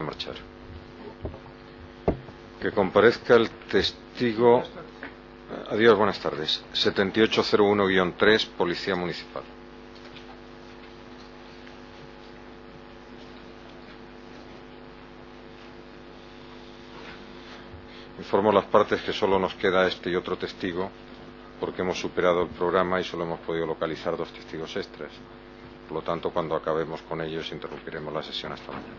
Marchar. Que comparezca el testigo. Adiós, buenas tardes. 7801-3, Policía Municipal. Informo a las partes que solo nos queda este y otro testigo, porque hemos superado el programa y solo hemos podido localizar 2 testigos extras. Por lo tanto, cuando acabemos con ellos, interrumpiremos la sesión hasta mañana.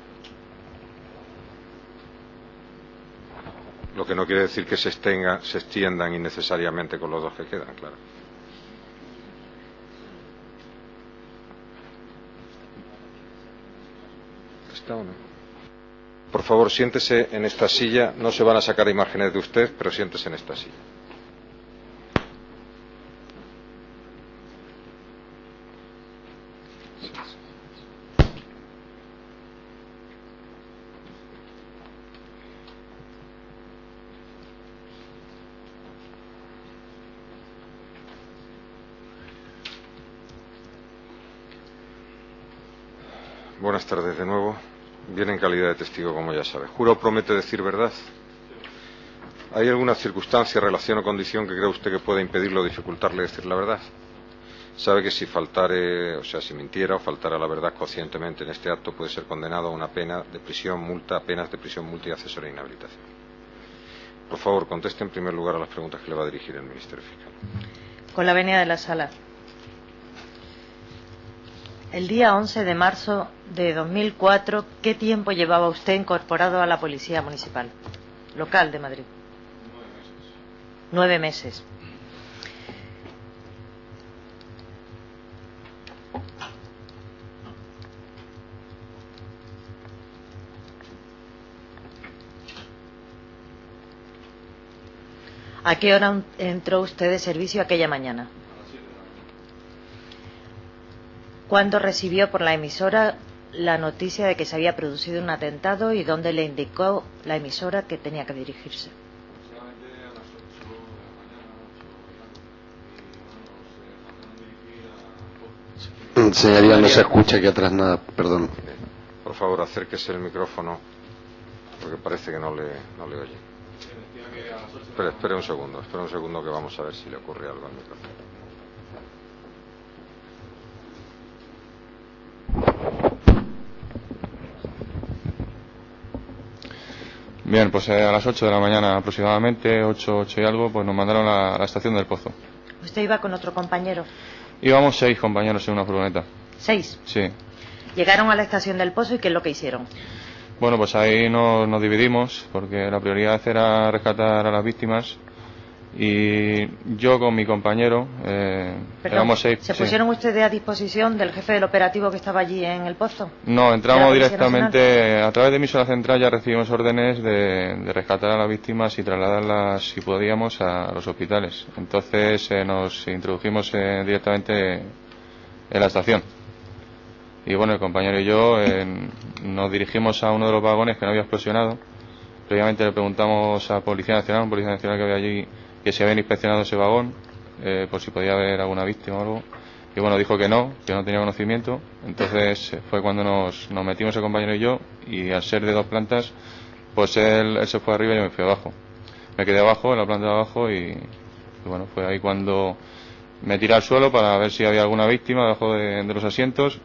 Lo que no quiere decir que se extiendan innecesariamente con los 2 que quedan, claro. ¿Está o no? Por favor, siéntese en esta silla. No se van a sacar imágenes de usted, pero siéntese en esta silla. Buenas tardes de nuevo. Viene en calidad de testigo, como ya sabe. ¿Jura o promete decir verdad? ¿Hay alguna circunstancia, relación o condición que cree usted que pueda impedirlo o dificultarle decir la verdad? Sabe que si faltare, o sea, si mintiera o faltara a la verdad conscientemente en este acto, puede ser condenado a una pena de prisión, multa, penas de prisión, multa y accesoria de inhabilitación. Por favor, conteste en primer lugar a las preguntas que le va a dirigir el Ministerio Fiscal. Con la venia de la sala. El día 11 de marzo de 2004, ¿qué tiempo llevaba usted incorporado a la Policía Municipal Local de Madrid? 9 meses. ¿A qué hora entró usted de servicio aquella mañana? ¿Cuándo recibió por la emisora la noticia de que se había producido un atentado y dónde le indicó la emisora que tenía que dirigirse? Señoría, no se escucha aquí atrás nada, perdón. Por favor, acérquese el micrófono, porque parece que no le oye. Espere un segundo que vamos a ver si le ocurre algo al micrófono. Bien, pues a las 8 de la mañana aproximadamente, 8 y algo, pues nos mandaron a la estación del Pozo. ¿Usted iba con otro compañero? Íbamos 6 compañeros en una furgoneta. ¿6? Sí. Llegaron a la estación del Pozo y ¿qué es lo que hicieron? Bueno, pues ahí nos dividimos, porque la prioridad era rescatar a las víctimas. Y yo con mi compañero, éramos 6. ¿Se pusieron ustedes a disposición del jefe del operativo que estaba allí en el Pozo? No, entramos directamente, a través de emisora central ya recibimos órdenes de rescatar a las víctimas y trasladarlas, si podíamos, a los hospitales. Entonces nos introdujimos directamente en la estación. Y bueno, el compañero y yo nos dirigimos a uno de los vagones que no había explosionado. Previamente le preguntamos a Policía Nacional que había allí, que se habían inspeccionado ese vagón, por si podía haber alguna víctima o algo. Y bueno, dijo que no tenía conocimiento. Entonces fue cuando nos metimos el compañero y yo, y al ser de 2 plantas, pues él se fue arriba y yo me fui abajo. Me quedé abajo, en la planta de abajo, y bueno, fue ahí cuando me tiré al suelo para ver si había alguna víctima debajo de los asientos.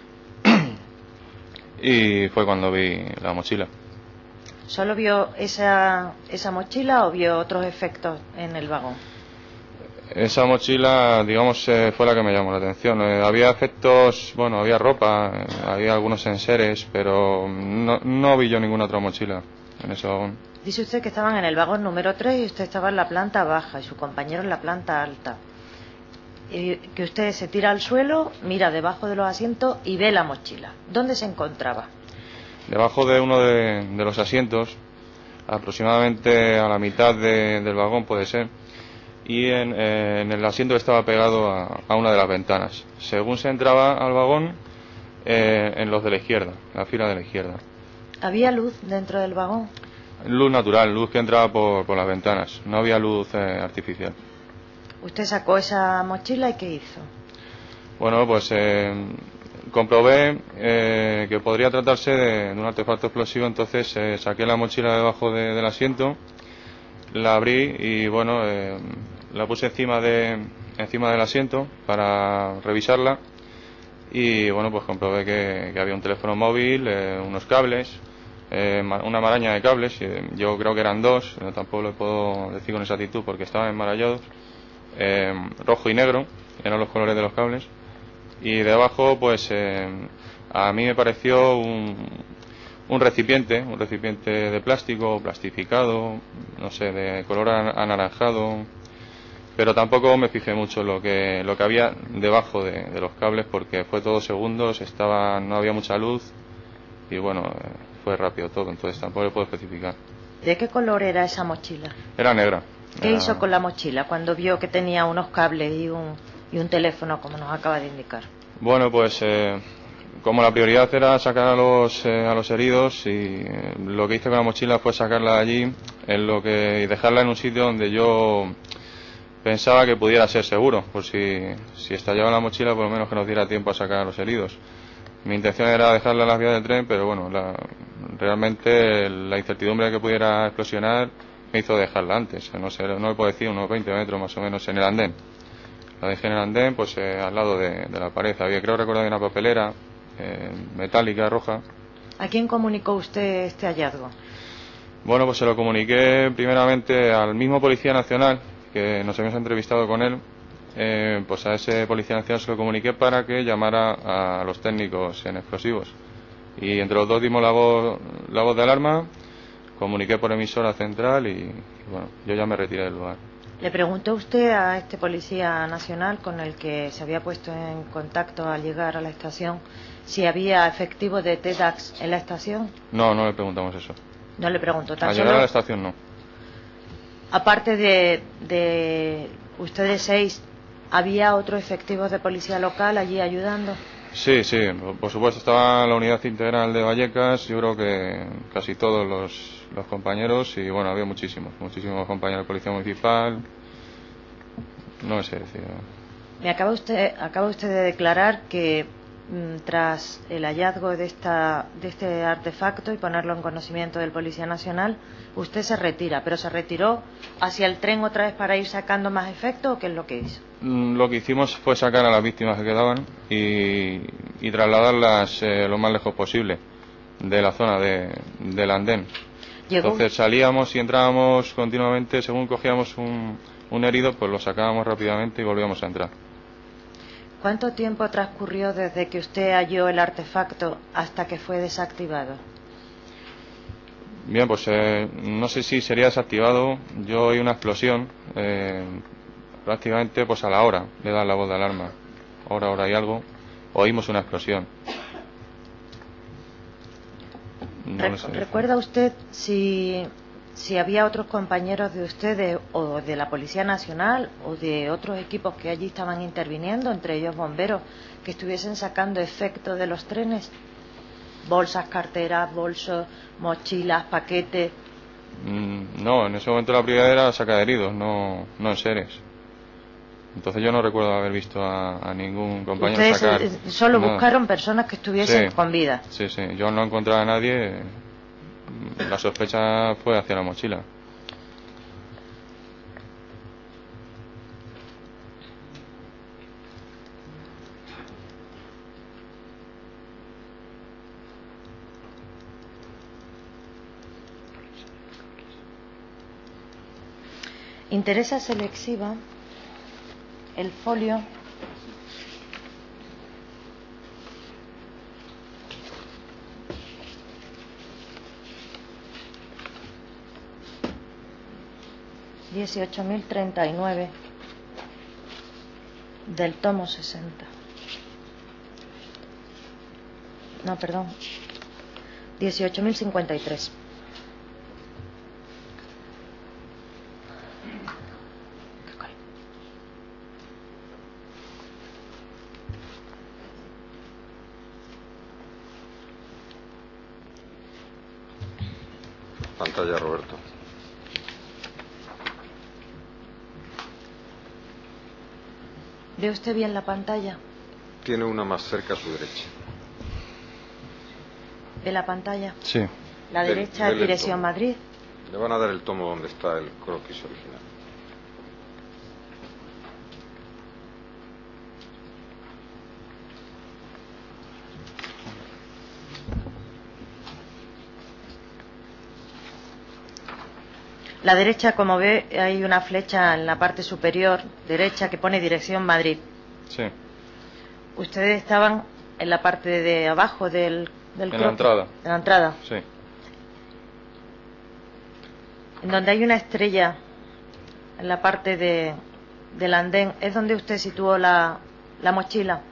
Y fue cuando vi la mochila. ¿Solo vio esa mochila o vio otros efectos en el vagón? Esa mochila, digamos, fue la que me llamó la atención. Había efectos, bueno, había ropa, había algunos enseres, pero no vi yo ninguna otra mochila en ese vagón. Dice usted que estaban en el vagón número 3 y usted estaba en la planta baja y su compañero en la planta alta. Y que usted se tira al suelo, mira debajo de los asientos y ve la mochila. ¿Dónde se encontraba? Debajo de uno de los asientos, aproximadamente a la mitad del vagón puede ser, y en el asiento que estaba pegado a una de las ventanas. Según se entraba al vagón, en los de la izquierda, la fila de la izquierda. ¿Había luz dentro del vagón? Luz natural, luz que entraba por las ventanas, no había luz artificial. ¿Usted sacó esa mochila y qué hizo? Bueno, pues comprobé que podría tratarse de un artefacto explosivo, entonces saqué la mochila debajo del asiento, la abrí y bueno, la puse encima del asiento para revisarla y bueno, pues comprobé que había un teléfono móvil, unos cables, una maraña de cables, yo creo que eran dos, tampoco lo puedo decir con exactitud porque estaban enmarallados, rojo y negro, eran los colores de los cables, y debajo pues a mí me pareció un recipiente de plástico, plastificado, no sé, de color anaranjado, pero tampoco me fijé mucho lo que había debajo de los cables porque fue todo segundos, no había mucha luz y bueno, fue rápido todo, entonces tampoco le puedo especificar. ¿De qué color era esa mochila? Era negra. ¿Qué hizo con la mochila cuando vio que tenía unos cables y un teléfono, como nos acaba de indicar? Bueno, pues como la prioridad era sacar a los heridos, y lo que hice con la mochila fue sacarla de allí y dejarla en un sitio donde yo pensaba que pudiera ser seguro, por si estallaba la mochila, por lo menos que nos diera tiempo a sacar a los heridos. Mi intención era dejarla en las vías del tren, pero bueno, realmente la incertidumbre de que pudiera explosionar me hizo dejarla antes, no sé, no le puedo decir, unos 20 metros más o menos en el andén. La dejé en el andén, pues al lado de la pared. Creo recordar una papelera metálica, roja. ¿A quién comunicó usted este hallazgo? Bueno, pues se lo comuniqué primeramente al mismo Policía Nacional, que nos habíamos entrevistado con él. Pues a ese Policía Nacional se lo comuniqué para que llamara a los técnicos en explosivos. Y entre los dos dimos la voz de alarma, comuniqué por emisora central y bueno, yo ya me retiré del lugar. ¿Le preguntó usted a este Policía Nacional con el que se había puesto en contacto al llegar a la estación si había efectivos de TEDx en la estación? No le preguntamos eso. No le preguntó. Al llegar a la estación no. Aparte de ustedes 6, ¿había otros efectivos de policía local allí ayudando? Sí, por supuesto estaba la unidad integral de Vallecas, yo creo que casi todos los compañeros y bueno, había muchísimos compañeros de policía municipal, no sé decir. Acaba usted de declarar que tras el hallazgo de este artefacto y ponerlo en conocimiento del Policía Nacional, usted se retira, pero ¿se retiró hacia el tren otra vez para ir sacando más efectos o qué es lo que hizo? Lo que hicimos fue sacar a las víctimas que quedaban y trasladarlas lo más lejos posible de la zona del andén. Entonces salíamos y entrábamos continuamente, según cogíamos un herido, pues lo sacábamos rápidamente y volvíamos a entrar. ¿Cuánto tiempo transcurrió desde que usted halló el artefacto hasta que fue desactivado? Bien, pues no sé si sería desactivado. Yo oí una explosión prácticamente pues a la hora de dar la voz de alarma. Hora y algo, oímos una explosión. ¿Recuerda usted si había otros compañeros de ustedes o de la Policía Nacional o de otros equipos que allí estaban interviniendo, entre ellos bomberos, que estuviesen sacando efecto de los trenes? Bolsas, carteras, bolsos, mochilas, paquetes. No, en ese momento la prioridad era sacar heridos, no enseres. Entonces yo no recuerdo haber visto a ningún compañero ¿Ustedes sacar. solo buscaron personas que estuviesen con vida? Sí, yo no encontré a nadie. La sospecha fue hacia la mochila. Interesa se le exhiba el folio $18.039 del tomo 60. No, perdón. 18.053. Pantalla, Roberto. ¿Ve usted bien la pantalla? Tiene una más cerca a su derecha. ¿Ve la pantalla? Sí. La derecha es dirección Madrid. Le van a dar el tomo donde está el croquis original. La derecha, como ve, hay una flecha en la parte superior derecha que pone dirección Madrid. Sí. Ustedes estaban en la parte de abajo del En la entrada. En la entrada. Sí. En donde hay una estrella en la parte del andén, ¿es donde usted situó la mochila?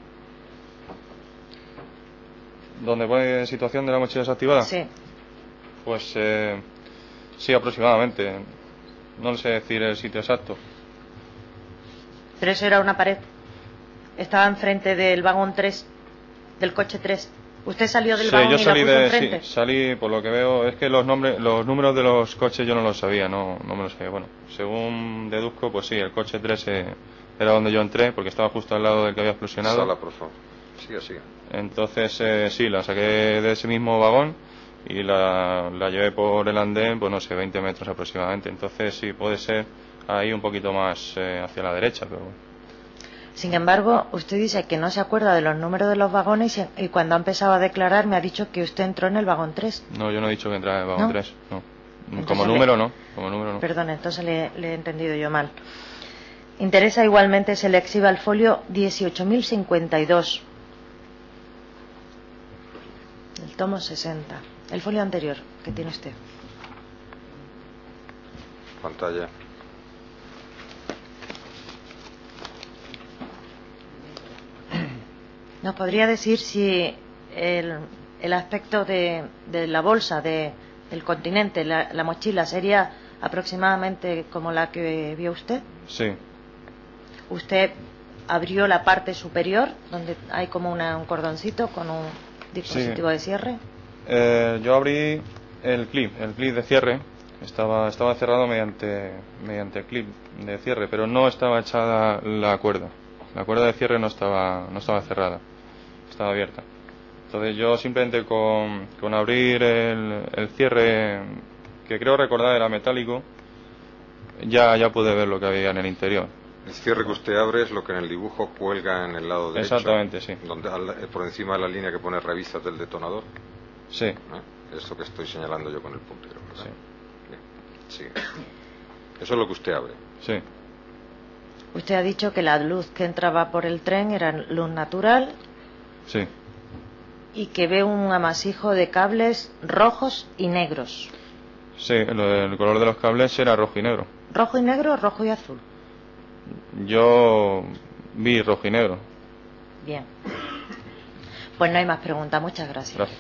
¿Dónde pone situación de la mochila desactivada? Sí. Pues sí, aproximadamente. No sé decir el sitio exacto. Pero eso era una pared. Estaba enfrente del vagón 3, del coche 3. ¿Usted salió del vagón yo y salí la puso enfrente? Sí, salí, por lo que veo, es que los números de los coches yo no los sabía, no me los sabía. Bueno, según deduzco, pues sí, el coche 3 era donde yo entré, porque estaba justo al lado del que había explosionado. Sala, por favor. Siga. Entonces, sí, la saqué de ese mismo vagón y la llevé por el andén, pues no sé, 20 metros aproximadamente. Entonces, sí, puede ser ahí un poquito más hacia la derecha, pero... Sin embargo, usted dice que no se acuerda de los números de los vagones y cuando ha empezado a declarar me ha dicho que usted entró en el vagón 3. No, yo no he dicho que entrara en el vagón ¿No? 3, no. Entonces Como número no. Perdón, entonces le he entendido yo mal. Interesa igualmente se le exhiba el folio 18.052. El tomo 60. El folio anterior que tiene usted. Pantalla. ¿Nos podría decir si el aspecto de la bolsa del continente, la mochila, sería aproximadamente como la que vio usted? Sí. ¿Usted abrió la parte superior, donde hay como un cordoncito con un dispositivo de cierre? Yo abrí el clip de cierre. Estaba cerrado mediante clip de cierre, pero no estaba echada la cuerda. La cuerda de cierre no estaba cerrada, estaba abierta. Entonces yo simplemente con abrir el cierre, que creo recordar era metálico, ya pude ver lo que había en el interior. El cierre que usted abre es lo que en el dibujo cuelga en el lado derecho. Exactamente, sí. Donde, por encima de la línea que pone revistas del detonador. Sí. Eso que estoy señalando yo con el puntero, ¿verdad? Sí. Bien. Sigue. Eso es lo que usted abre. Sí. Usted ha dicho que la luz que entraba por el tren era luz natural. Sí. Y que ve un amasijo de cables rojos y negros. Sí, el color de los cables era rojo y negro. ¿Rojo y negro o rojo y azul? Yo vi rojo y negro. Bien. Pues no hay más preguntas. Muchas gracias. Gracias.